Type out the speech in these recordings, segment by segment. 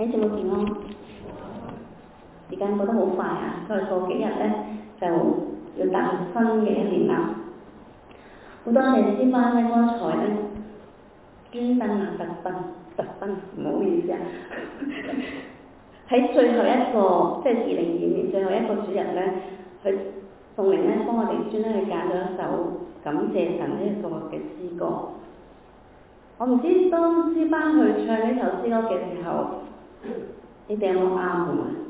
弟兄姊妹健康，時間過得好快啊！再過幾日呢，就要踏入新嘅一年啦。好多謝師班呢，剛才呢專登啊，特登，唔好意思啊！喺最後一個即係2022年最後一個主日呢，佢宋玲呢幫我哋專登去揀咗一首感謝神呢一個嘅詩歌。我唔知當師班去唱呢首詩歌嘅時候，你哋有冇啱㗎？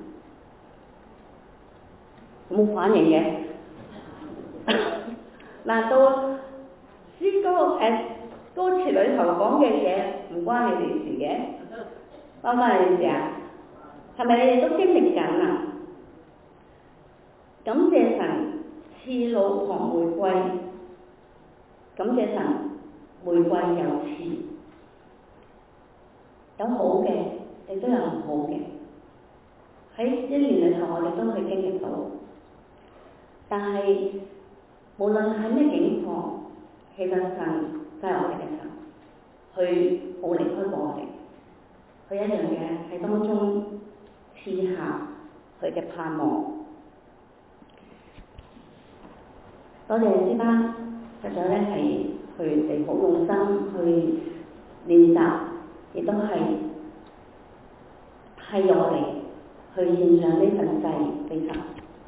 冇反應嘅。嗱，到詩歌歌詞裏頭講嘅嘢唔關你哋事嘅，關你哋事啊？係咪你哋都經歷緊啊？感謝神賜路旁玫瑰，感謝神玫瑰有刺，有好嘅，亦都有唔好嘅。喺一年裏頭，我哋都去經歷到，但係無論係咩境況，其實神就係我哋嘅神，佢冇離開過我哋，佢一樣嘅喺當中賜下佢嘅盼望。多謝師班，實在咧係佢哋好用心去練習，亦都係我哋去獻上呢份祭俾神。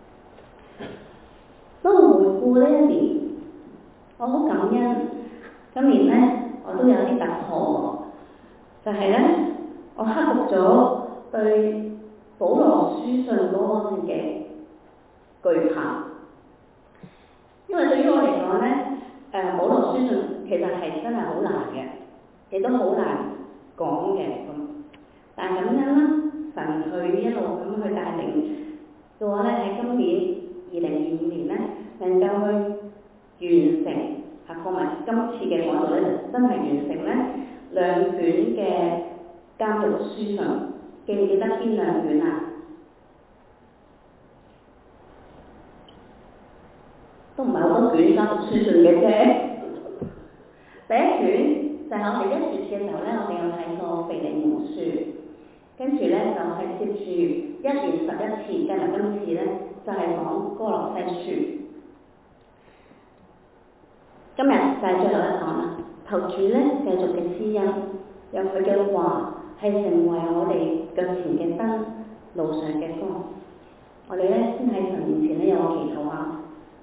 當我回顧呢一年，我好感恩。今年呢，我都有啲突破，就係呢，我克服咗對保羅書信嗰方面嘅懼怕。因為對於我嚟講呢，保羅書信其實係真係好難嘅，亦都好難講嘅咁。但係咁樣啦，神佢一路咁去帶領嘅話呢，喺今年2025年呢，能夠去完成課文今次嘅講道呢，真係完成呢2卷嘅監獄書信。記唔記得邊2卷啊？都唔係好多卷監獄書信嘅啫。第一卷就係我哋1月嘅時候呢，我哋有睇過腓利門書，跟住呢，就係接住1年11次，加埋今次呢，就係講哥羅西書。今日就係最後一講啦，求主呢繼續嘅施恩，讓佢嘅話係成為我哋腳前嘅燈，路上嘅光。我哋呢先喺神面前呢有個祈禱啊！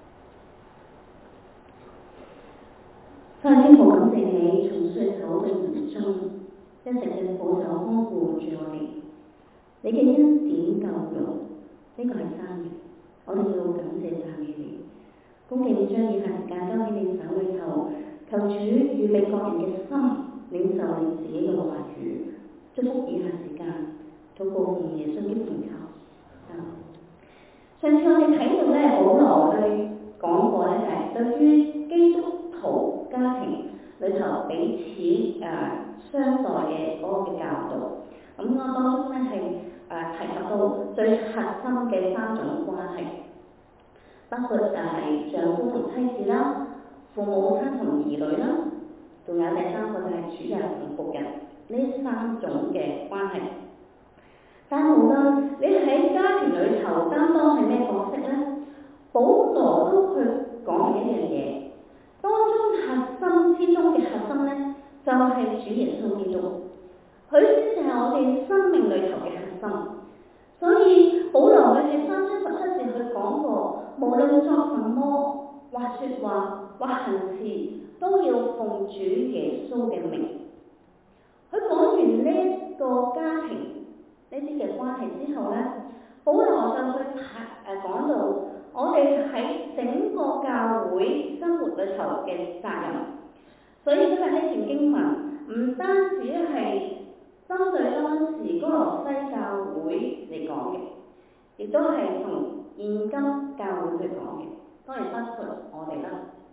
天父，感謝你從歲首到年終，一直嘅保守看顧住我哋。你嘅恩典夠用，呢個係真嘅。我哋要感謝讚美你。恭敬將以下時間交喺你手裏頭，求主預備各人嘅心，領受你自己嘅話語，祝福以下時間，禱告奉耶穌基督名求。上次我哋睇到呢，保羅去講過呢，就係對於基督徒家庭裏頭彼此相待嘅嗰個嘅教導。咁我當中呢係提及到最核心嘅3種關係，包括就係丈夫同妻子啦、父母親同兒女啦，仲有第3個就係主人同僕人呢3種嘅關係。但無論你喺家庭裏頭擔當係咩角色呢，保羅都去講一樣嘢，當中核心之中嘅核心呢，就係主耶穌基督，佢先係我哋生命裏頭嘅核心。所以保羅佢喺3章17節去講過，無論作什麼，或說話，或行事，都要奉主耶穌嘅名。佢講完呢一個家庭呢啲嘅關係之後呢，保羅就去講到我哋喺整個教會生活裏頭嘅責任。所以今日呢段經文唔單止係針對當時哥羅西教會嚟講嘅，亦都係同現今教會去講嘅，當然包括我哋啦。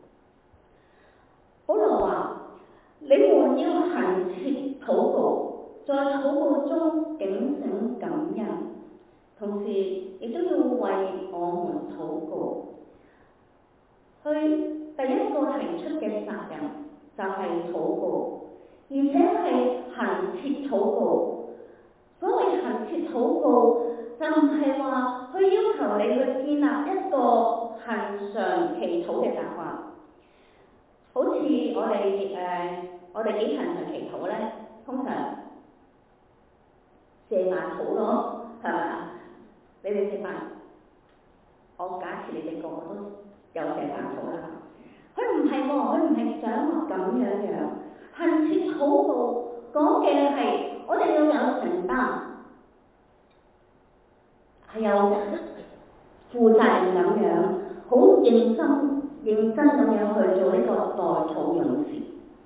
保羅話：你們要恆切禱告，在禱告中警醒感恩，同時亦都要為我們禱告。佢第一個提出嘅責任就係禱告，而且係恆切禱告。所謂恆哋恆切禱告，就唔係話去要求你去建立一個恆常祈禱嘅習慣。好似我哋幾恆常祈禱咧，通常謝飯禱咯，係咪啊？你哋食飯，我假設你哋個個都有謝飯禱啦。佢唔係喎，佢唔係想話咁樣。恆切禱告講嘅係我哋要有承擔，係有負責任咁樣，好認真咁樣去做呢個代禱勇士。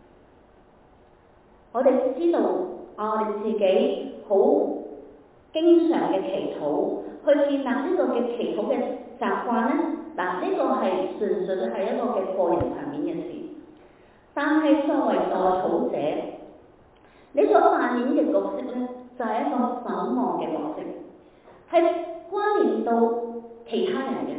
我哋知道我哋自己好經常嘅祈禱，去建立呢個嘅祈禱嘅習慣咧。嗱，呢個係純粹係一個嘅個人層面嘅事。但係作為代禱者，你所扮演嘅角色咧，就係一個守望嘅角色，係關聯到其他人嘅，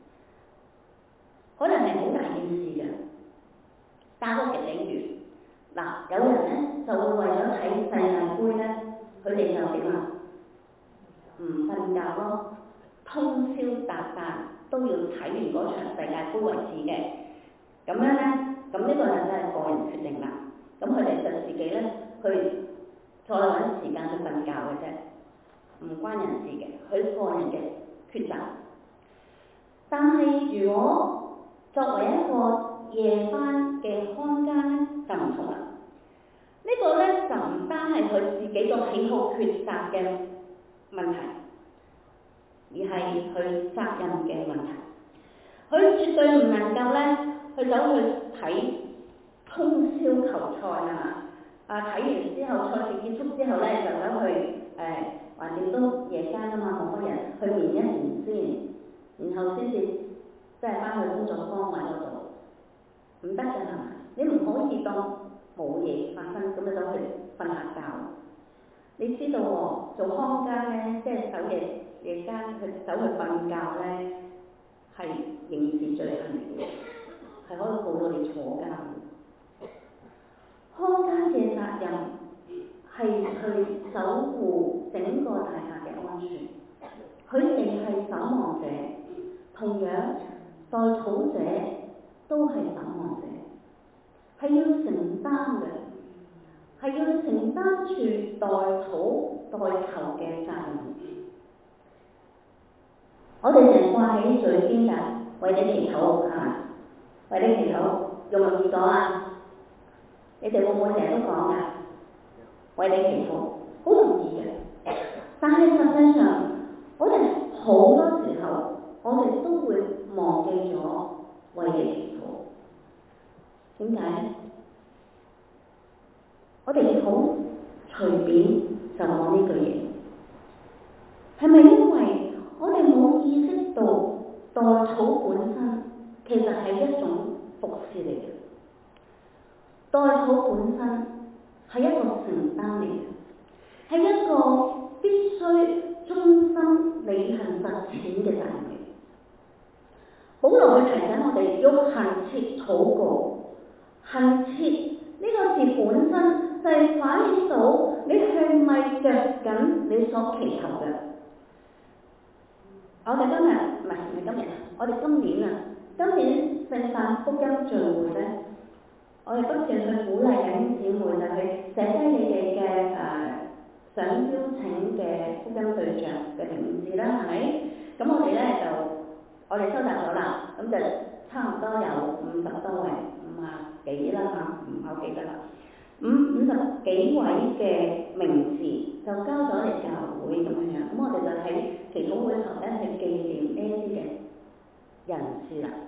可能係好大件事嘅。打個嘅比喻，嗱，有人咧就會為咗睇世界盃咧，佢哋就點啊？唔瞓覺咯，通宵達旦都要睇完嗰場世界盃為止嘅。咁樣咧，咁呢個就真係個人決定啦。咁佢哋就自己咧去再揾時間去瞓覺嘅啫，唔關人事嘅，佢個人嘅抉擇。但係如果作為一個夜班嘅看更咧，就唔同啦。呢個咧就唔單係佢自己個喜好抉擇嘅問題，而係佢責任嘅問題。佢絕對唔能夠咧去走去睇通宵球賽睇完之後，賽事結束之後咧，就走去橫掂都夜間啊嘛，冇乜人去眠一眠先，然後先至即係翻去工作崗位嗰度，唔得㗎係嘛？你唔可以當冇嘢發生咁就走去瞓下覺。你知道喎，做看更咧，即係守夜間去走去瞓覺咧，係刑事罪行嚟嘅，係可以告到你坐監。看更嘅責任係去守護整個大廈嘅安全，佢哋係守望者，同樣代禱者都係守望者，係要承擔嘅，係要承擔住代禱代求嘅責任。我哋成日掛喺嘴邊㗎，為你祈禱係嘛？為你祈禱容唔容易講啊？你哋會唔會成日都講㗎？為你祈禱，好容易嘅。但係實際上，我哋好多時候，我哋都會忘記咗為你祈禱。點解咧？我哋好隨便就講呢句嘢，係咪因為我哋冇意識到代禱本身其實係一種服侍嚟嘅？代禱本身係一個承擔嚟嘅，係一個必須忠心履行實踐嘅責任嚟。保羅去提醒我哋要恆切禱告，恆切呢個字本身就係反映到你係咪着緊你所祈求嘅。我哋今日，我哋今年聖誕福音聚會咧，我哋不斷去鼓勵弟兄姊妹就去寫低你哋嘅想邀請嘅福音對象嘅名字啦，係咪？咁我哋收集咗啦，咁就差唔多有50多位，50幾啦嚇，唔好記得啦。50幾位嘅名字就交咗嚟教會咁樣，咁我哋就喺祈禱會頭咧去紀念呢啲嘅人士啦。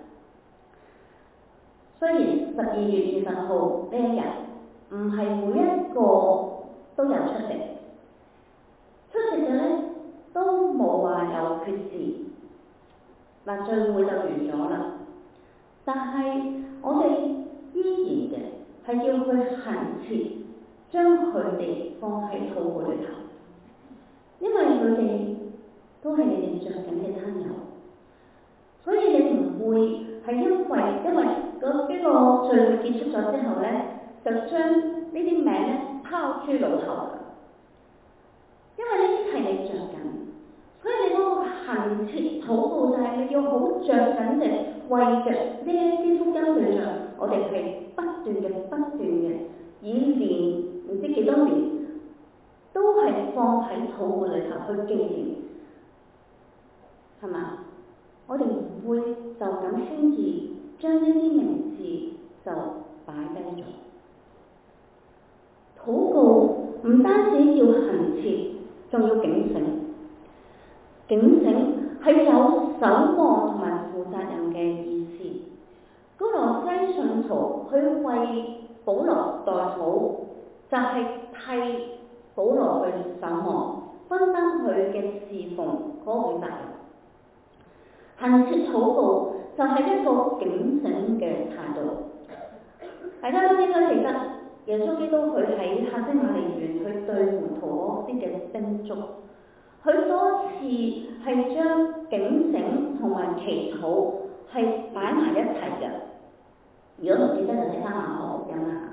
雖然12月20號呢一日唔係每一個都有出席嘅咧都冇話有缺席，嗱聚會就完咗啦。但係我哋依然嘅係要去恆切將佢哋放喺禱告裏頭，因為佢哋都係你哋着緊嘅親友，所以你唔會係因為呢個聚會結束咗之後咧，就將呢啲名咧拋諸腦後。因為呢啲係恆切禱告就係你要好着緊地為着呢一啲福音對象，我哋係不斷嘅，以年唔知幾多年，都係放喺禱告裏頭去紀念，係嘛？我哋唔會就咁輕易將呢啲名字就擺低咗。禱告唔單止要恆切，仲要警醒。警醒係有守望同埋負責任嘅意思。哥羅西信徒去為保羅代禱，就係替保羅去守望，分擔佢嘅侍奉嗰個責任。恆切禱告就係一個警醒嘅態度。大家都應該記得耶穌基督佢喺客西馬尼園去對門徒嗰啲嘅叮囑，佢多次係將警醒同埋祈禱係擺埋一齊嘅。如果唔記得就睇翻馬可福音啦。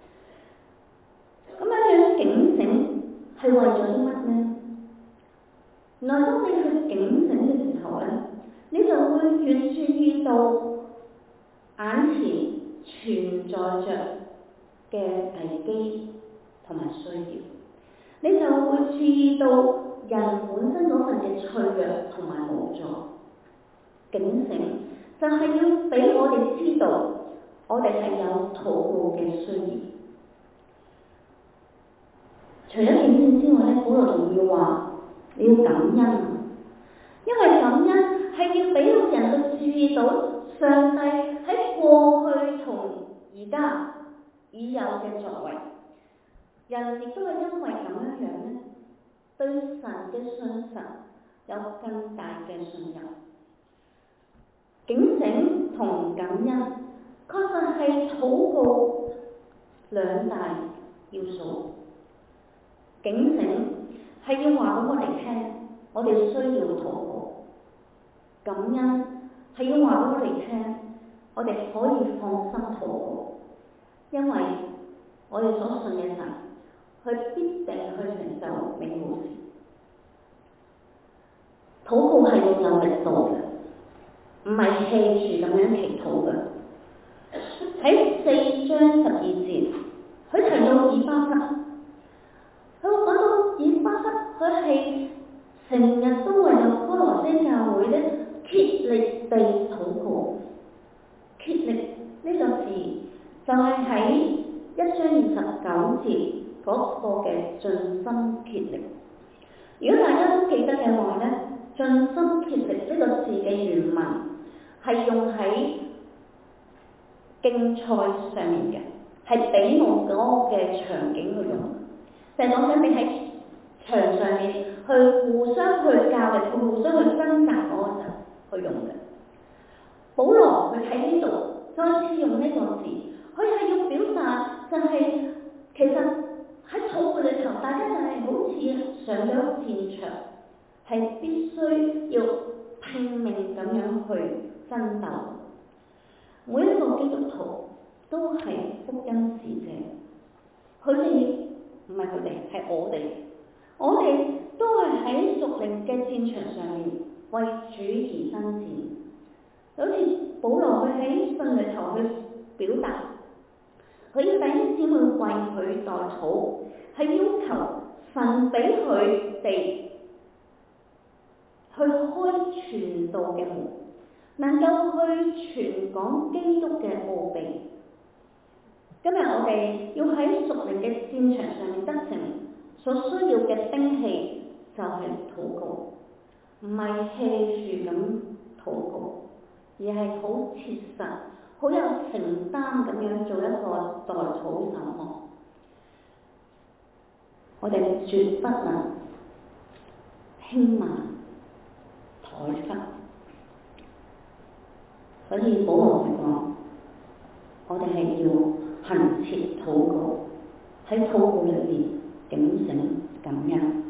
咁樣警醒係為咗啲乜呢？原來當你去警醒嘅時候咧，你就會越注意到眼前存在着嘅危機同埋需要，你就會注意到人本身嗰份嘅脆弱同埋無助。警醒就係要俾我哋知道，我哋係有禱告嘅需要。除咗警醒之外咧，保羅仲要話你要感恩，因為感恩係要俾到人去注意到上帝喺過去同而家已有嘅作為。人亦都係因為咁樣咧，對神嘅信實有更大嘅信任。警醒同感恩確實係禱告兩大要素。警醒係要話俾我哋聽，我哋需要禱告；感恩係要話俾我哋聽，我哋可以放心禱告，因為我哋所信嘅神，佢必定去成就美好事。禱告係要有力度嘅，唔係 hea 住咁樣祈禱嘅。喺4章12節，佢提到以巴弗。佢講到以巴弗，佢係成日都為咗哥羅西教會咧竭力地禱告。竭力呢個字就係喺1章29節嗰個嘅盡心竭力。如果大家都記得嘅話咧，盡心竭力呢個字嘅原文係用喺競賽上面嘅，係比武嗰個嘅場景去用。就係講緊你喺場上面去互相去較力，去互相去掙扎嗰個時候去用嘅。保羅佢喺呢度再次用呢個字，佢係要表達就係其實喺禱告裏頭，大家就係好似上咗戰場，係必須要拼命咁樣去爭鬥。每一個基督徒都係福音使者，佢哋唔係佢哋，係我哋都係喺屬靈嘅戰場上面為主而爭戰。好似保羅佢喺信裏頭去表達，佢要弟兄姊妹為佢代禱，係要求神俾佢哋去開傳道嘅門，能夠去傳講基督嘅奧秘。今日我哋要喺屬靈嘅戰場上面得勝，所需要嘅兵器就係禱告，唔係 hea 住咁禱告，而係好切實、好有承擔咁樣做一個代禱守望。我哋絕不能輕慢、怠忽，所以保羅佢講，我哋係要恆切禱告，喺禱告裏面警醒感恩。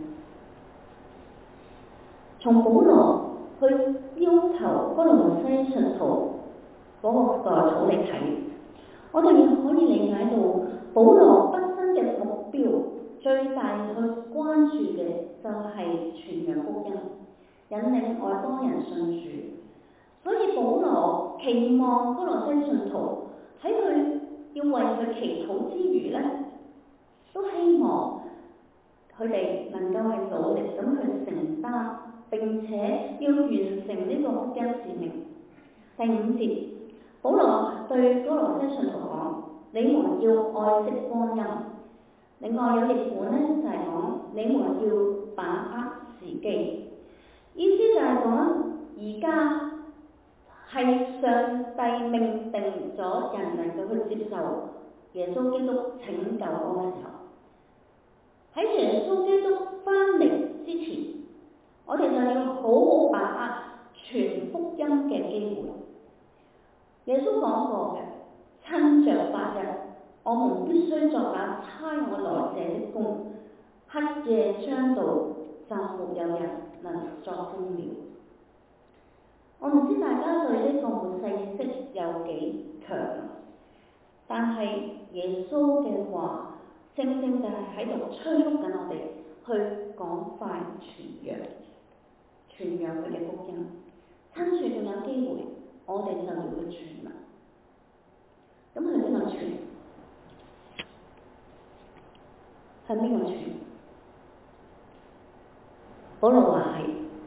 從保羅去要求哥羅西信徒嗰個代禱嚟睇，我哋亦可以理解到保羅畢生嘅目標最大去關注嘅就係傳揚福音， 引領外邦人信主。所以保羅期望哥羅西信徒喺佢要為佢祈禱之餘呢，都希望佢哋能夠係努力咁去承擔，並且要完成呢個福音使命。第5節，保羅對哥羅西信徒講：你們要愛惜光陰。另外有譯本呢，就係講你們要把握時機，意思就係講而家係上帝命定咗人能夠去接受耶穌基督拯救嗰個時候。喺耶穌基督翻嚟之前，我哋就要好好把握傳福音嘅機會。耶穌講過嘅，趁着白日，我們必須作那差我來者的工，黑夜將到，就沒有人能作工了。我唔知大家對呢個末世意識有幾強，但係耶穌嘅話正正就係喺度催促緊我哋去趕快傳揚佢嘅福音。趁住仲有機會，我哋就要去傳啦。咁係邊個傳？係邊個傳？保羅話係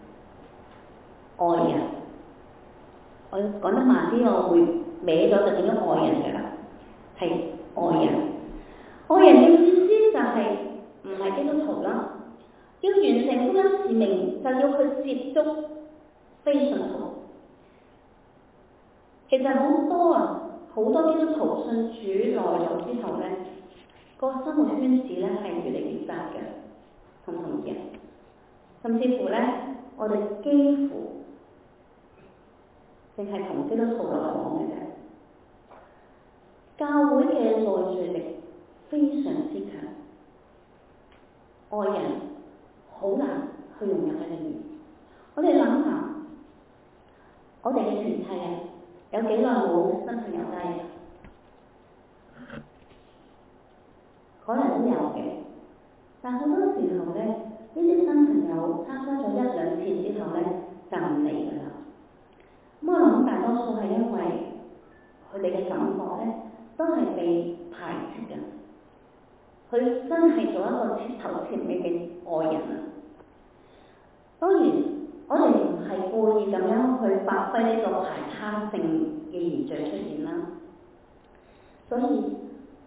愛人。我講得慢啲，我會歪咗就變咗愛人㗎啦。係愛人。愛人嘅意思就係唔係基督徒啦。要完成福音使命，就要去接觸非信徒。其實好多基督徒信主耐咗之後呢，個生活圈子呢係越嚟越窄嘅，同唔同意啊？甚至乎呢，我哋幾乎淨係同基督徒來往嘅啫。教會嘅內聚力非常之強，愛人好難去融入喺裏面。我哋諗下，我哋嘅團契啊，有幾耐冇新朋友加入？可能都有嘅，但好多時候呢，呢啲新朋友參加咗1、2次之後呢，就唔嚟㗎啦。咁我諗大多數係因為佢哋嘅感覺呢，都係被排斥嘅。佢真係做一個徹頭徹尾嘅愛人啊！當然，我哋唔係故意咁樣去發揮呢個排他性嘅現象出現啦。所以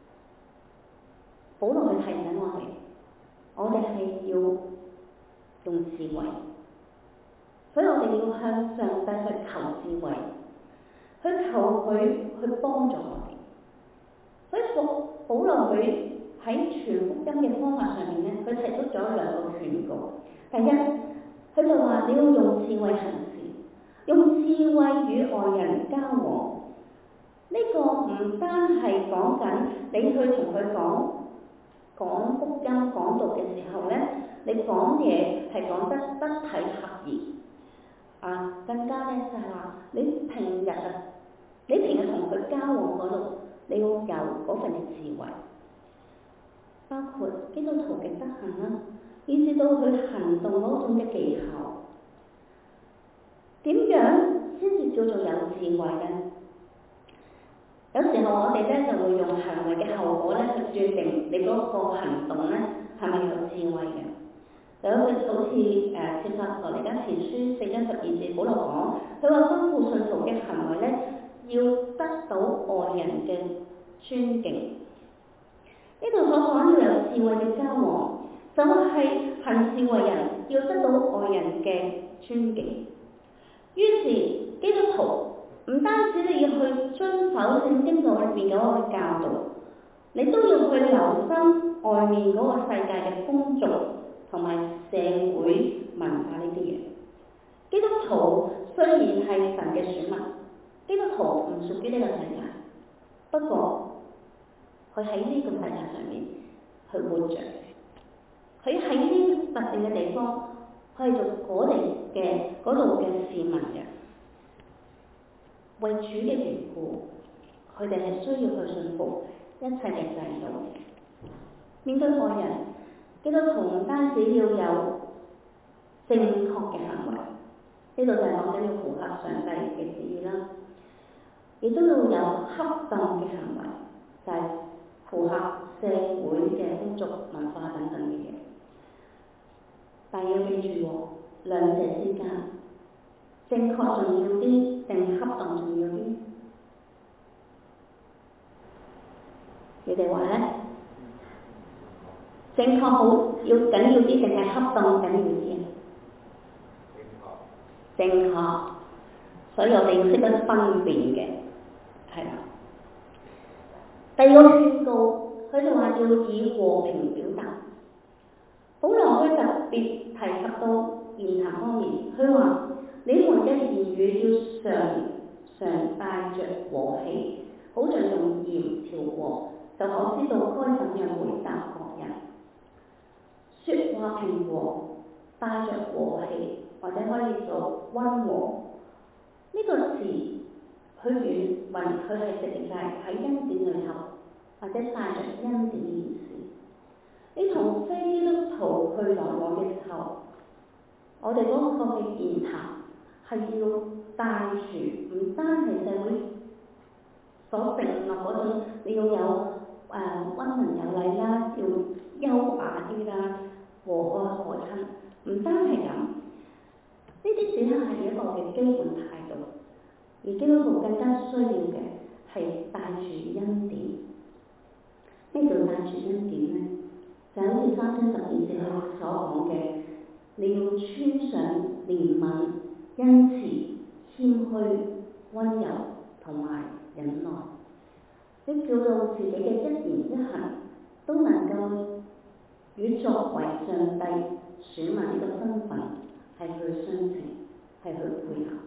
保羅去提醒我哋係要用智慧，所以我哋要向上帝去求智慧，去求佢去幫助我哋。所以保羅佢喺傳福音嘅方法上面呢，佢提出咗2個勸告。第一，佢就話你要用智慧行事，用智慧與外人交往。呢個唔單係講緊你去同佢講福音講道嘅時候呢，你講嘢係講得得體合宜啊，更加呢就係話你平日同佢交往嗰度，你要有嗰份嘅智慧，包括基督徒嘅德行啦，以至到佢行動嗰種嘅技巧。點樣先至叫做有智慧呢？有時候我哋呢就會用行為嘅後果呢去斷定你嗰個行動呢係咪有智慧嘅。就好似帖撒羅尼迦前書4章12節，保羅講，佢話吩咐信徒嘅行為呢要得到外人嘅尊敬。呢度所講要有智慧嘅交往，就係行事為人要得到外人嘅尊敬。於是基督徒唔單止你要去遵守聖經裏面嗰個教導，你都要去留心外面嗰個世界嘅風俗同埋社會文化呢啲嘢。基督徒雖然係神嘅選民，基督徒唔屬於呢個世界，不過佢喺呢個世界上面去活着，佢喺呢特定嘅地方，佢係做嗰度嘅市民嘅。為主嘅緣故，佢哋係需要去信服一切嘅制度。面對愛人，基督徒唔單止要有正確嘅行為， 呢度就係講緊要符合上帝嘅旨意啦，亦都要有恰當嘅行為，就係符合社會嘅風俗文化等等嘅嘢。但要記住喎，兩者之間正確重要啲定恰當重要啲？你哋話呢？正確好要緊要啲定係恰當緊要啲啊？正確，所以我哋要識得分辨嘅，係啦。第二個勸告，佢就話要以和平表達。保羅佢特別提及到言談方面，佢話你們嘅言語要常帶着和氣，好像用鹽調和，就可知道該怎樣回答各人。說話平和，帶着和氣，或者可以做溫和。呢個詞佢原文佢係直接喺恩典裏頭，或者帶着恩典嘅意思。你同非基督徒去來往嘅時候，我哋嗰個嘅言談係要帶住，唔單係社會所承諾嗰種，你要有溫文有禮啦，要優雅啲啦，和藹可親，唔單係咁，呢啲只係一個嘅基本態度。而基督徒更加需要嘅係帶住恩典。咩叫帶住恩典呢？就好似3章12節佢所講嘅，你要穿上憐憫、恩慈、謙虛、溫柔同埋忍耐。你叫到自己嘅一言一行都能夠與作為上帝選民呢個身份係去相稱，係去配合。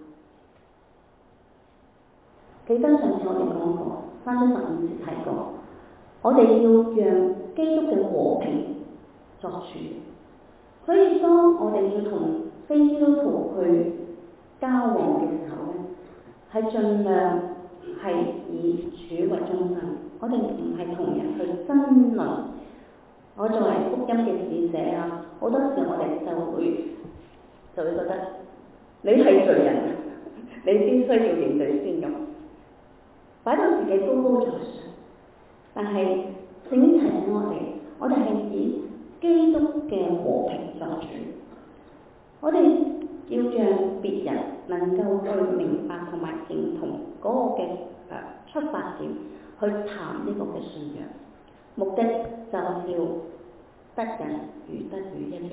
記得上次我哋講過，3章15節提過，我哋要讓基督嘅和平作主。所以當我哋要同非基督徒去交往嘅時候咧，係盡量係以主為中心。我哋唔係同人去爭論。我作為福音嘅使者啊，好多時我哋就會覺得你係罪人，你必須要認罪先咁。擺到自己高高在上，但係聖經提醒我哋係以基督嘅和平作主。我哋要讓別人能夠去明白同埋認同嗰個嘅出發點，去談呢個嘅信仰，目的就係要得人如得魚一樣。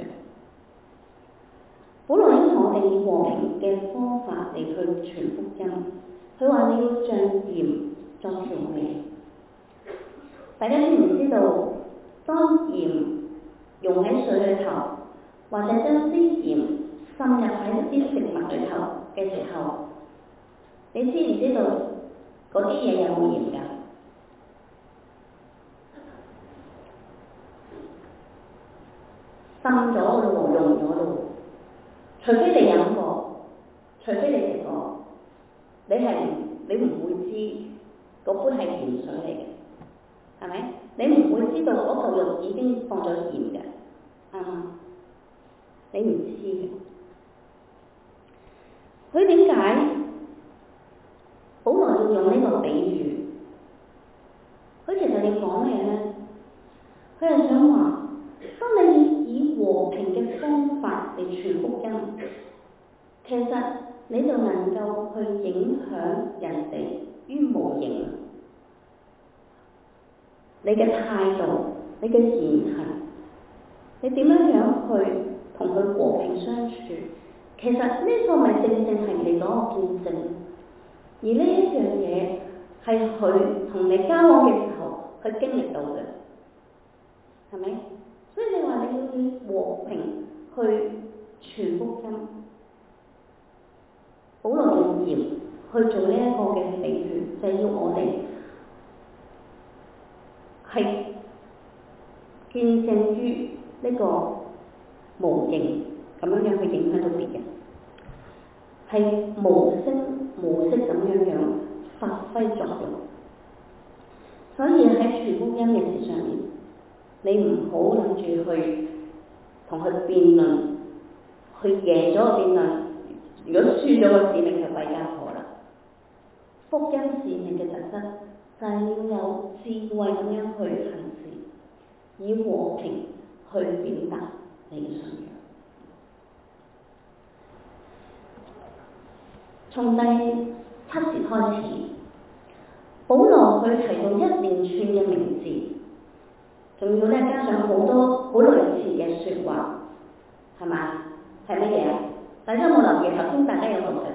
保羅要同我哋以和平嘅方法嚟去傳福音。佢話你要像鹽作調味。大家知唔知道，當鹽溶喺水裏頭，或者將啲鹽滲入喺啲食物裏頭嘅時候，你知唔知道嗰啲嘢有冇鹽㗎？滲咗㗎咯，溶咗咯。除非你飲過，除非你食過，你唔會知嗰杯係鹽水嚟嘅，係咪？你唔會知道嗰嚿肉已經放咗鹽嘅，啱嘛？你唔知嘅。佢點解保羅要用呢個比喻？佢其實要講咩咧？佢係想話，當你以和平嘅方法嚟傳福音，其實你就能夠去影響人哋於無形。你嘅態度，你嘅言行，你點樣去同佢和平相處？其實呢個咪正係你嗰個見證。而呢一樣嘢係佢同你交往嘅時候，佢經歷到嘅，係咪？所以你話你要以和平去傳福音。保羅用鹽去做呢一個嘅比喻，就係要我哋係見證於呢個無形咁樣去影響到別人，係無聲無息咁樣發揮作用。所以喺傳福音嘅事上面，你唔好諗住去同佢辯論，去贏咗個辯論， 如果輸咗個使命就弊家伙啦。福音使命嘅特質就係要有智慧咁樣去行事，以和平去表達你嘅信仰。從第7節開始，保羅佢提到一連串嘅名字，仲要加上好多好類似嘅説話，係嘛？係乜嘢啊？大家有冇留意？頭先大家有讀嘅，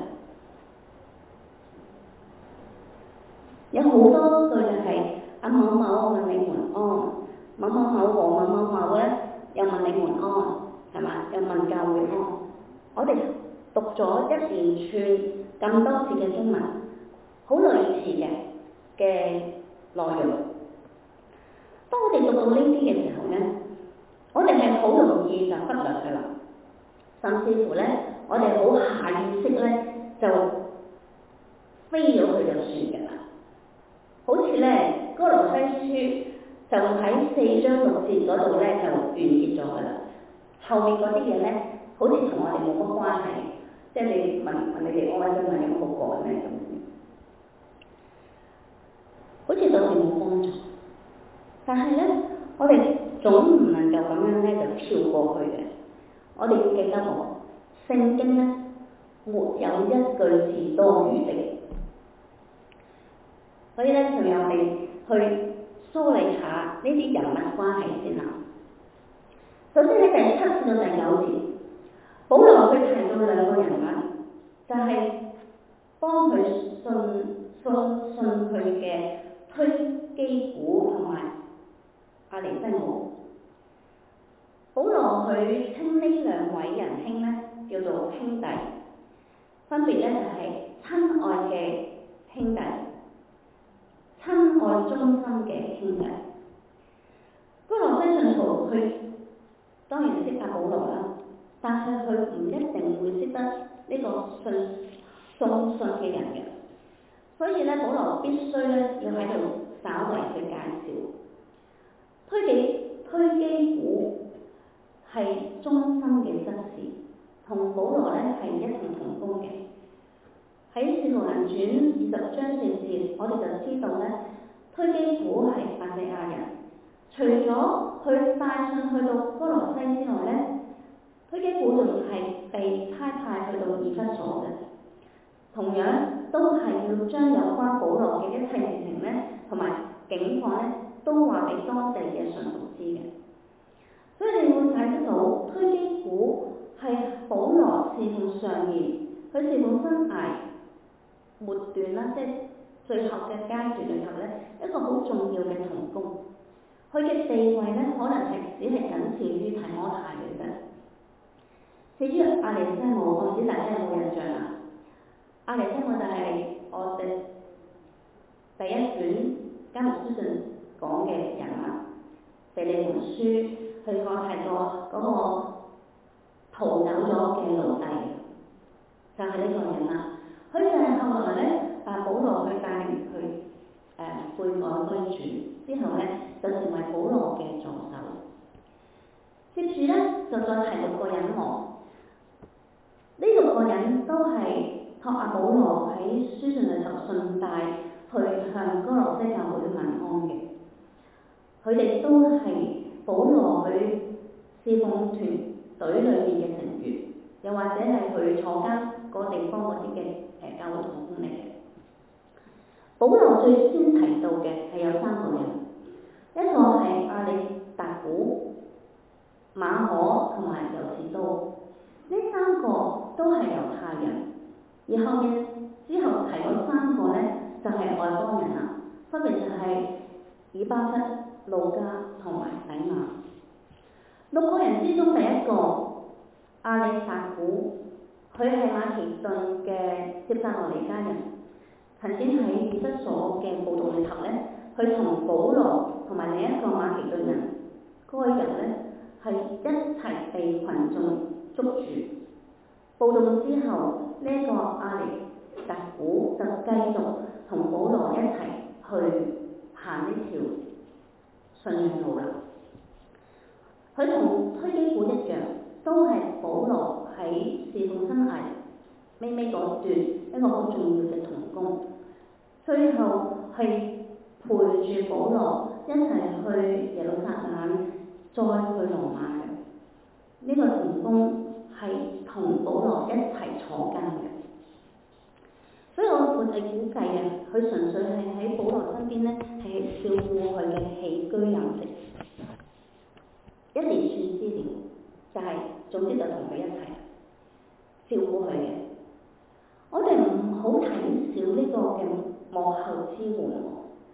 有好多句就係某某問你們安，某某某和某某某咧又問你們安，係嘛？又問教會安。我哋讀咗一連串咁多次嘅經文，好類似嘅內容。當我哋讀到呢啲嘅時候咧，我哋係好容易就忽略㗎啦，甚至乎咧，我哋好下意識咧就飛咗佢就算㗎啦。好似咧哥羅西書就喺4章6節嗰度咧就完結咗㗎啦，後面嗰啲嘢咧好似同我哋冇乜關係，即係你問你哋安真係有冇講咧咁，好似對我哋冇幫助。但係咧，我哋總唔能夠咁樣咧就跳過去嘅。我哋要記得聖經咧沒有一句是多餘的，所以咧就由我哋去梳理下呢啲人物關係先啦。首先喺第7節到第9節，保羅佢提到兩個人物，就係幫佢信佢嘅推基古同埋阿尼西姆。保羅佢稱呢兩位仁兄咧叫做兄弟，分別咧就係親愛嘅兄弟、親愛忠心嘅兄弟。哥羅西信徒佢當然識阿保羅啦，但係佢唔一定會識得呢個送信嘅人嘅，所以咧保羅必須咧要喺度稍為去介紹。推基古係忠心嘅執事，同保羅咧係一同同工嘅。喺《使徒行傳》20章4節，我哋就知道咧，推基古係亞細亞人。除咗佢帶信去到哥羅西之外咧，推基古仲係被差派去到以弗所嘅。同樣都係要將有關保羅嘅一切事情咧，同埋境況咧，都話俾當地嘅信徒知嘅。所以你會睇得到推基古係保羅侍奉上面，佢侍奉生涯末段啦，即係最後嘅階段裏頭咧，一個好重要嘅同工。佢嘅地位咧，可能係只係僅次於提摩太嘅啫。至於阿尼西姆，我唔知大家有冇印象啊？阿尼西姆就係我哋第一卷加牧書信講嘅人物，腓利門書佢所提過嗰個逃走咗嘅奴隸，就係呢個人啦。佢就係後來咧，保羅去帶領佢悔改歸主之後咧，就成為保羅嘅助手。接住咧，就再提6個人喎。呢6個人都係託阿保羅喺書信裏頭順帶去向哥羅西教會問安嘅。佢哋都係保羅佢侍奉團隊裏面嘅成員，又或者係佢坐監個地方嗰啲嘅教會同工嚟嘅。保羅最先提到嘅係有3個人，一個係亞里達古、馬可同埋猶士都，呢3個都係猶太人，而後面之後提嗰3個咧就係外邦人啦，分別就係以巴弗、路加同埋底馬。6個人之中第一個亞里達古，佢係馬其頓嘅帖撒羅尼迦人，曾經喺以弗所嘅報道裏頭咧，佢同保羅同埋另一個馬其頓人該人咧係一齊被群眾捉住。報道之後，呢個亞里達古就繼續同保羅一齊去行呢條信仰路啦。佢同推基古一樣，都係保羅喺侍奉生涯尾嗰段一個好重要嘅同工，最後係陪住保羅一齊去耶路撒冷，再去羅馬嘅。呢個同工係同保羅一齊坐監嘅，所以我哋估計啊，佢純粹係喺保羅身邊咧，係照顧佢嘅起居飲食，一連串資料，就係總之就同佢一齊照顧佢嘅。我哋唔好睇少呢個嘅幕後支援喎。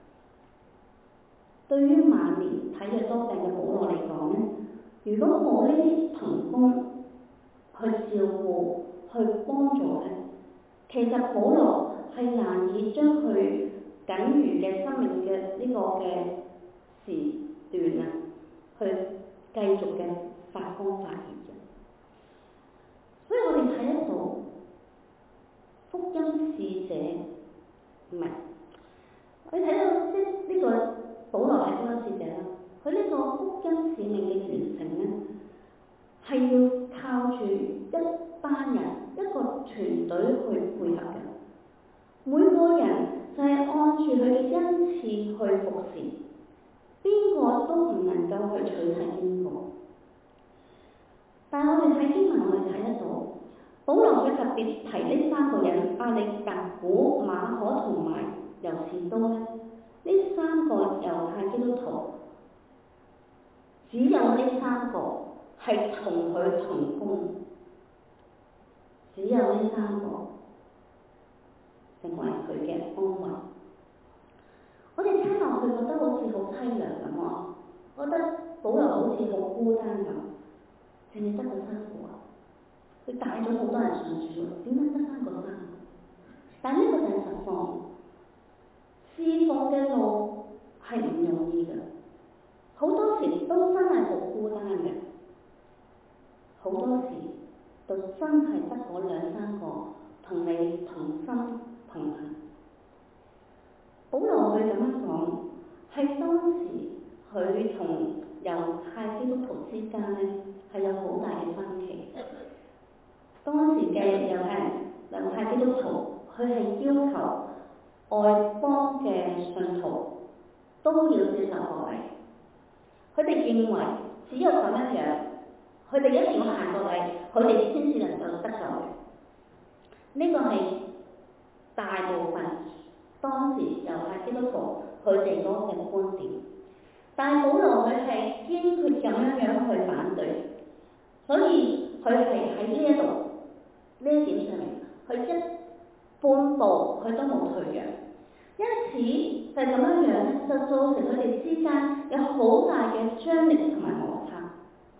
對於晚年體弱多病嘅保羅嚟講咧，如果冇呢啲同工去照顧、去幫助咧，其實保羅係難以將佢僅餘嘅生命嘅呢個嘅時段啊，去繼續嘅發光發熱嘅。所以我哋睇得到福音使者，唔係，我哋睇到即係呢個保羅係福音使者啦。佢呢個福音使命嘅完成咧，係要靠住一班人、一個團隊去配合嘅。每個人就係按住佢嘅恩賜去服侍，邊個都唔能夠去取替邊個。但係我哋睇經文，我哋睇得到，保羅佢特別提呢三個人，亞里達古、馬可同埋猶士都咧，呢三個猶太基督徒，只有呢三個係同佢同工，只有呢三個成為佢嘅安慰。我哋聽落去覺得好似好凄涼咁啊！覺得保羅好似好孤單咁，淨係得個三個啊！佢帶咗好多人上主，點解得三個？但呢個就係實況，侍奉嘅路係唔容易嘅，好多時都真係好孤單嘅，好多時就真係得嗰兩三個同你同心同行。保羅佢咁樣講，係當時佢同猶太基督徒之間咧係有好大嘅分歧。當時嘅猶太基督徒，佢係要求外邦嘅信徒都要接受割禮。佢哋認為只有咁樣，佢哋一定要行割禮，佢哋先至能夠得救嘅。呢個係大部分當時猶太基督徒佢哋嗰個觀點，但係保羅佢係堅決咁樣去反對，所以佢係喺呢一點上面，佢一半步佢都冇退讓，因此就咁樣咧，就造成佢哋之間有好大嘅張力同埋摩擦，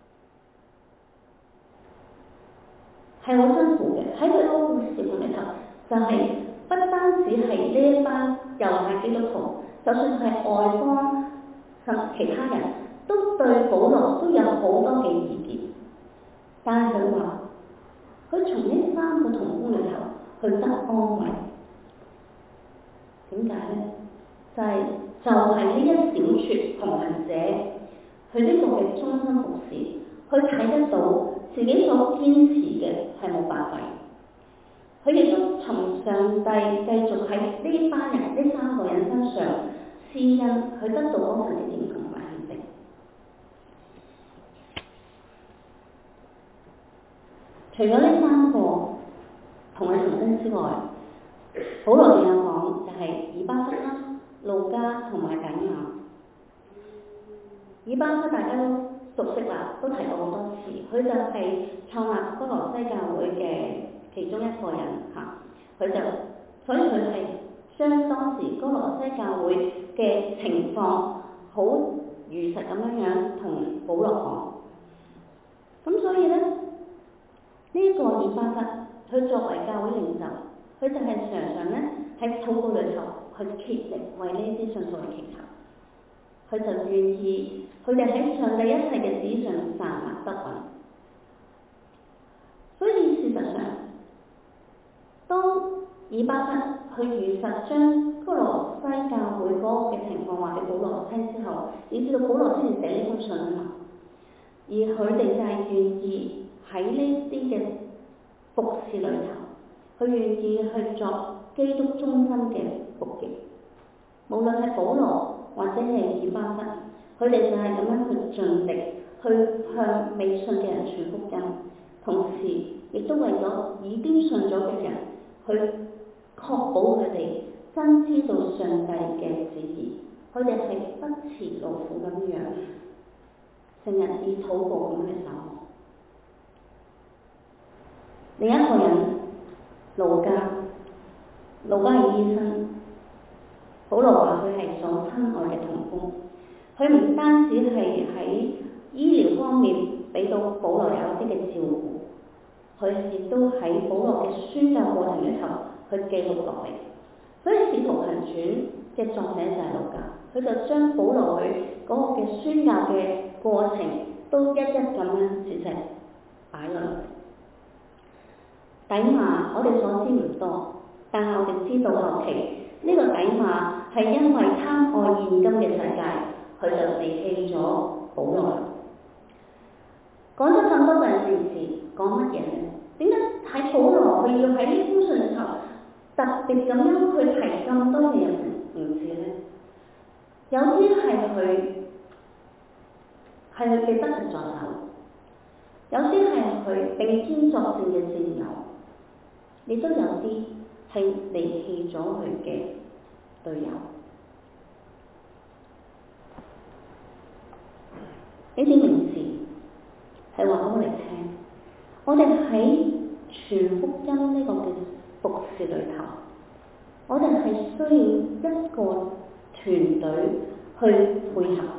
係好辛苦嘅。喺佢嗰個故事裏頭，就係不單止係呢一班猶太基督徒，就算係外邦甚至其他人都對保羅都有好多嘅意見，但係佢話佢從呢三個同工裏頭去得安慰。點解咧？就係呢一小撮同行者，佢呢個嘅忠心服侍，佢睇得到自己所堅持嘅係冇白費。佢亦都從上帝繼續喺呢班人、呢三個人身上施恩，佢得到嗰份嘅認同同埋肯定。除咗呢三個同佢同工之外，保羅仲有講就係以巴弗啦、路加同埋底馬。以巴弗大家都熟悉啦，都提過好多次，佢就係創立哥羅西教會嘅其中一個人嚇，所以佢係將當時哥羅西教會嘅情況好如實咁樣同保羅講。咁所以咧，呢個以巴弗佢作為教會領袖，佢就係常常咧喺禱告裏頭去竭力為呢啲信徒去祈求。佢就願意佢哋喺上帝一切嘅旨上站立得穩。所以事實上，當以巴弗去如實將哥羅西教會嗰個嘅情況話俾保羅聽之後，以至到保羅先至寫呢封信啊嘛。而佢哋就係願意喺呢啲嘅服侍裏頭佢願意去作基督忠心嘅僕役。無論係保羅或者係以巴弗，佢哋就係咁樣去盡力去向未信嘅人傳福音，同時亦都為咗已經信咗嘅人去確保佢哋真知道上帝嘅旨意。佢哋係不辭勞苦咁樣，成日以禱告咁去守望。另一個人路加係醫生，保羅話佢係所親愛嘅同工。佢唔單止係喺醫療方面俾到保羅有一啲嘅照顧，佢亦都喺保羅嘅宣教過程裏頭去記錄落嚟。所以《使徒行傳》嘅作者就係路加，佢就將保羅佢嗰個嘅宣教嘅過程都一一咁樣仔細擺落嚟。底馬我哋所知唔多，但係我哋知道後期呢個底馬係因為貪愛現今嘅世界，佢就離棄咗保羅。講咗咁多嘅名字，講乜嘢呢？點解喺保羅佢要喺呢封信裏頭特別咁樣去提咁多嘅人名字呢？有啲係佢嘅得力助手，有啲係佢並肩作戰嘅戰友，亦都有啲係離棄咗佢嘅隊友。呢啲名字係話俾我哋聽，我哋喺傳福音呢個嘅服事裏頭，我哋係需要一個團隊去配合，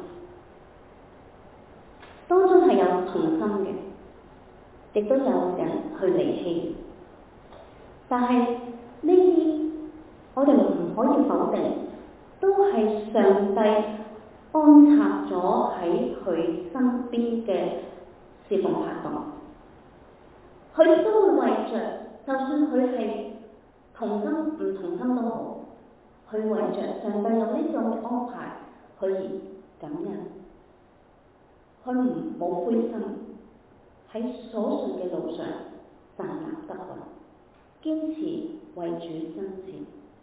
當中係有同心嘅，亦都有人去離棄。但係呢啲我哋唔可以否定，都係上帝安插咗喺佢身邊嘅侍奉拍檔。佢都會為着，就算佢係同心唔同心都好，佢為着上帝有呢種嘅安排，佢而感恩，佢冇灰心，喺所信嘅路上站立得穩，堅持為主爭戰。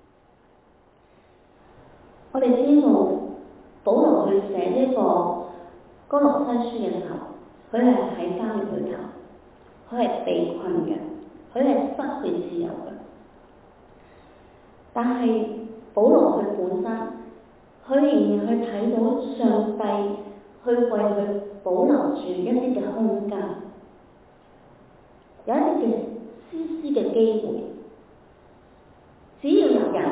我哋知道保羅去寫呢個哥羅西書嘅時候，佢係喺監獄裏頭，佢係被困嘅，佢係失去自由嘅。但係保羅佢本身，佢仍然去睇到上帝去為佢保留住一啲嘅空間，有一啲嘅絲絲嘅機會，只要有人，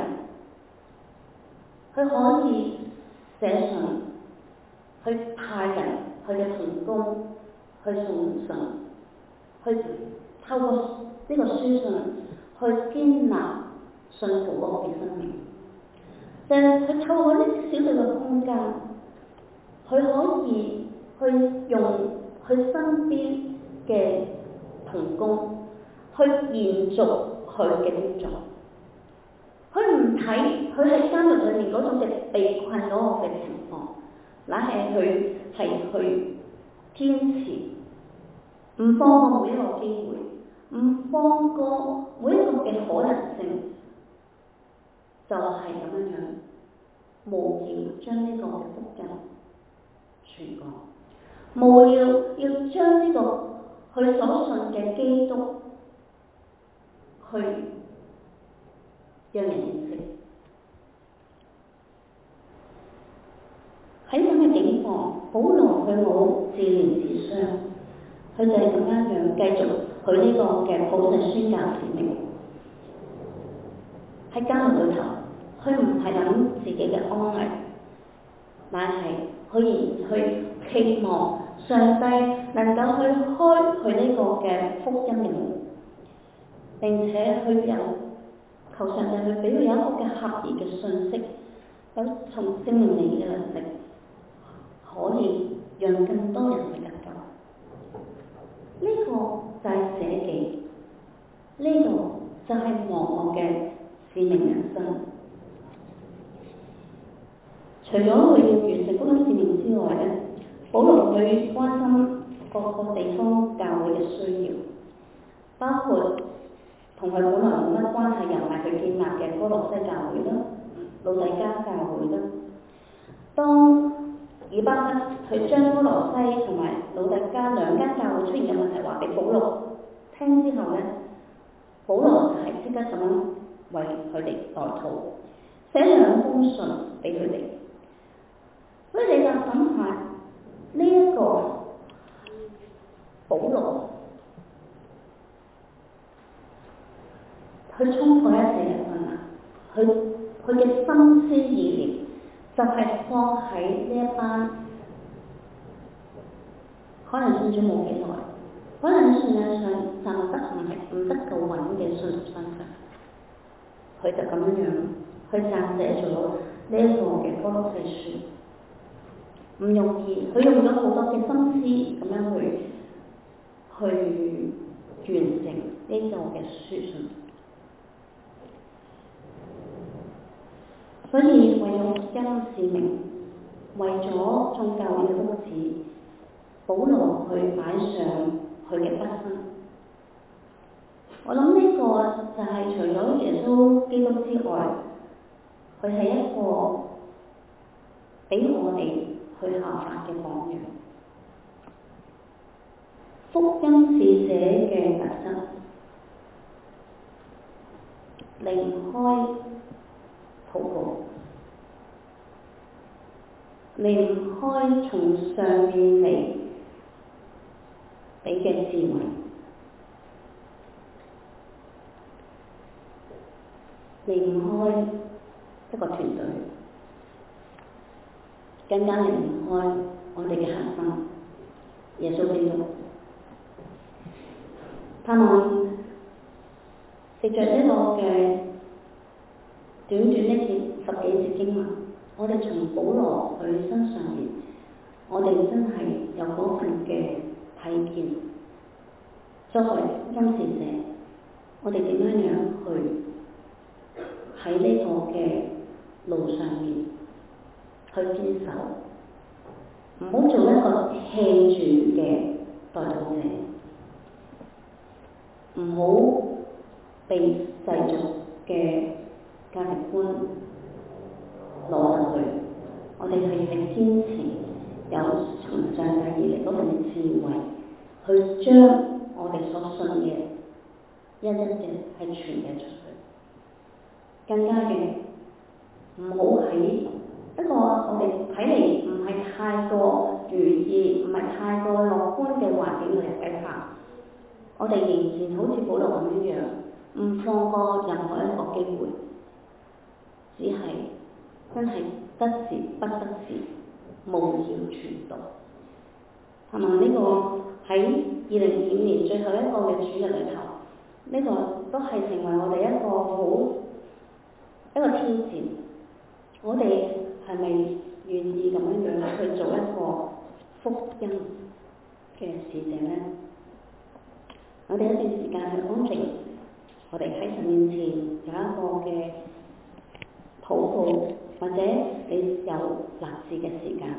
佢可以寫信，去派人佢嘅同工去送信，去透過呢個書信去堅立信徒嗰個嘅生命。就係佢透過呢啲小小嘅空間，佢可以去用佢身邊嘅同工去延續佢嘅工作。佢唔睇佢喺監獄裏面嗰種嘅被困嗰個嘅情況，乃係佢係去堅持，唔放過每一個機會，唔放過每一個嘅可能性，就係咁樣無要將呢個嘅福音傳講，無要將呢個佢所信嘅基督去讓人認識。喺咁嘅境況，保羅佢冇自憐自傷，佢就係咁樣繼續佢呢個嘅普世宣教使命。喺監獄裏頭，佢唔係諗自己嘅安危，乃係佢仍去期望上帝能夠去開佢呢個嘅福音嘅門，並且佢有求上帝去俾佢有一個嘅合宜嘅信息，有從聖靈嚟嘅能力，可以讓更多人去得救。呢個就係捨己，呢個就係忘我嘅使命人生。除咗佢要完成福音使命之外咧，保羅佢關心各個地方教會嘅需要，包括同佢本來冇乜關係，又唔係佢建立嘅哥羅西教會啦、老底嘉教會啦。當以巴弗佢將哥羅西同埋老底嘉兩間教會出現嘅問題話俾保羅聽之後咧，保羅就係即刻咁樣為佢哋代禱，寫兩封信俾佢哋。所以你就諗下呢一個保羅，佢衝破一切嘅困難，佢嘅心思意念就係放喺呢一班可能信主冇幾耐，可能信仰上站得唔得夠穩嘅信徒身上，佢就咁樣去撰寫咗呢一個嘅哥羅西書。唔容易，佢用咗好多嘅心思咁樣去完成呢個嘅書信。所以為咗福音使命，為咗眾教會嘅福祉，保羅去擺上佢嘅畢生。我諗呢個就係除咗耶穌基督之外，佢係一個俾我哋去效法嘅榜樣。福音使者嘅特質，離唔開禱告，離唔開從上面嚟俾嘅智慧，離唔開一個團隊，更加離唔開我哋嘅核心耶穌基督。盼望藉着呢個嘅短短呢10幾節經文，我哋從保羅佢身上面，我哋真係有嗰份嘅睇見。作為福音使者，我哋點樣去喺呢個嘅路上面去堅守，唔好做一個棄住嘅代禱者，唔好被世俗嘅價值觀攞入去。我哋係堅持有從上帝而嚟嗰份智慧，去將我哋所信嘅一嘅係傳嘅出去。更加嘅唔好喺一個我哋睇嚟唔係太過如意、唔係太過樂觀嘅環境底下，我哋仍然好似保羅咁樣，唔放過任何一個機會，只係真係得時不得時，務要傳道。同埋呢個喺2025年最後一個嘅主日裏頭，呢個都係成為我哋一個挑戰。我哋係咪願意咁樣去做一個福音嘅使者呢？我哋一段時間去安靜，我哋喺神面前有一個嘅禱告，或者你有立志嘅時間。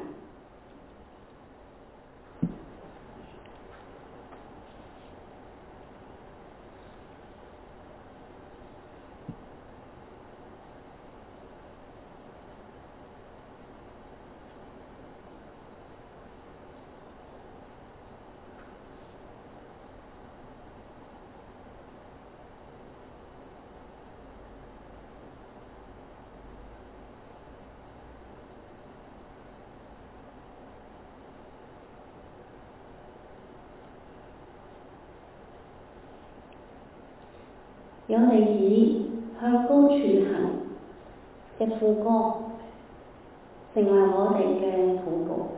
有你以向高處行嘅副歌，成為我哋嘅禱告。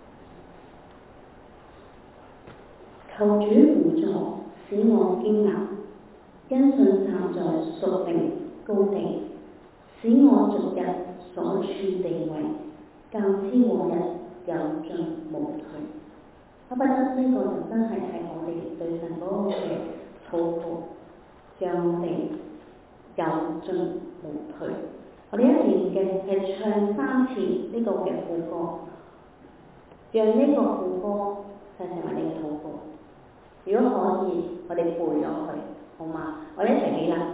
求主輔助，使我堅立，因信站在屬靈高地，使我逐日所處地位，較之往日有進無退。我覺得呢個就真係我哋對神嗰個嘅禱告。讓我哋有進無退。我哋一年嘅係唱3次呢個嘅副歌，讓呢個副歌就成為你嘅禱告。如果可以，我哋背咗佢， 好嘛？我哋一齊起啦！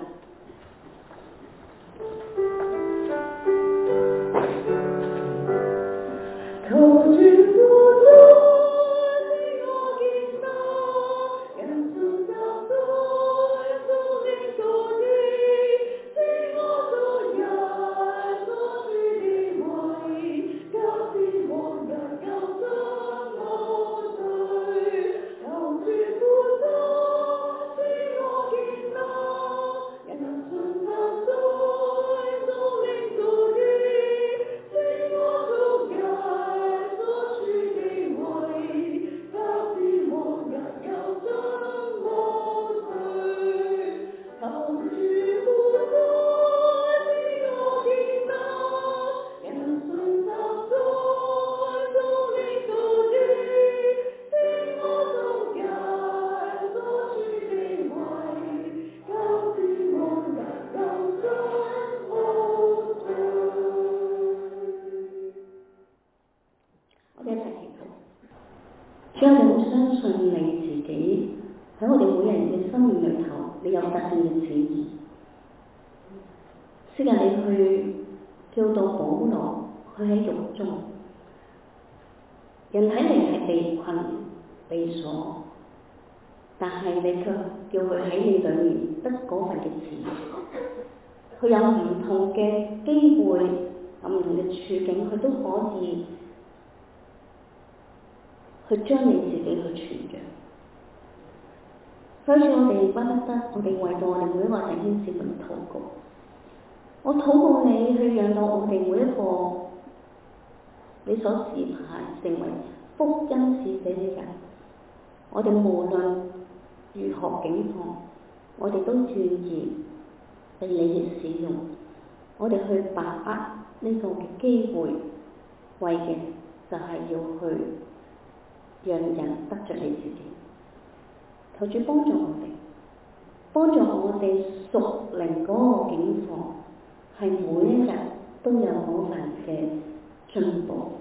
求主輔助，使我見到人生搭載，生命道理，使我做耶穌主的位，假使往日有什麼罪，求主輔助，使我見到人生搭載，生命道理，使我做耶穌主的位，假使往日有什麼罪，求主輔助，使我見到人生搭載，生命道理，使我做耶穌主的位，假使往日有什麼罪。我哋一齊祈禱。主啊，我哋好相信你自己喺我哋每人嘅生命裏頭，你有特定嘅旨意。昔日你去叫到保羅，佢喺獄中，人睇嚟係被困被鎖，但係你卻叫佢喺你裏面得嗰份嘅自由。佢有唔同嘅機會，有唔同嘅處境，佢都可以去將你自己去傳揚。所以我哋巴不得，我哋為到我哋每一個弟兄姊妹禱告。我禱告你去讓到我哋每一個你所指派成為福音使者嘅人，我哋無論如何境況，我哋都願意被你嘅使用。我哋去把握呢個嘅機會，為嘅就係要去讓人得着你自己。求主幫助我哋，幫助我哋屬靈嗰個境況，係每一日都有嗰份嘅進步。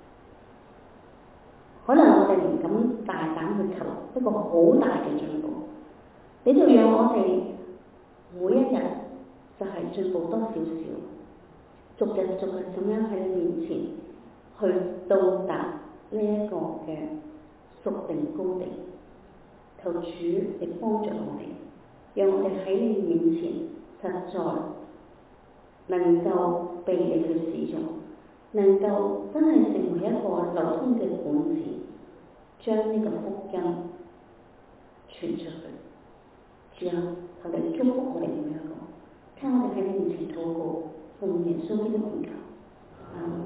可能我哋唔敢大膽去求一個好大嘅進步，你就讓我哋每一日就係進步多少少，逐日咁樣喺你面前去到達呢一個嘅屬靈高地。求主你幫助我哋，讓我哋喺你面前實在能夠被你去使用，能夠真係成為一個流通嘅管子，將呢個福音傳出去。主啊，求你祝福我哋每一個，聽我哋喺你面前禱告，奉耶穌基督名求。